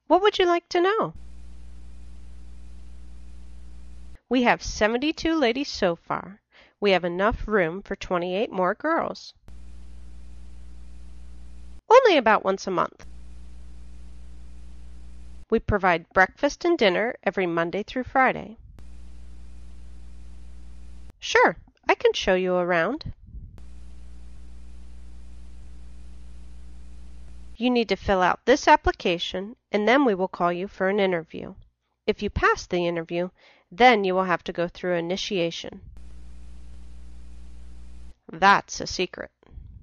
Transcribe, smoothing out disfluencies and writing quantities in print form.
What would you like to know? We have 72 ladies so far. We have enough room for 28 more girls. Only about once a month. We provide breakfast and dinner every Monday through Friday. Sure, I can show you around. You need to fill out this application, and then we will call you for an interview. If you pass the interview, then you will have to go through initiation. That's a secret.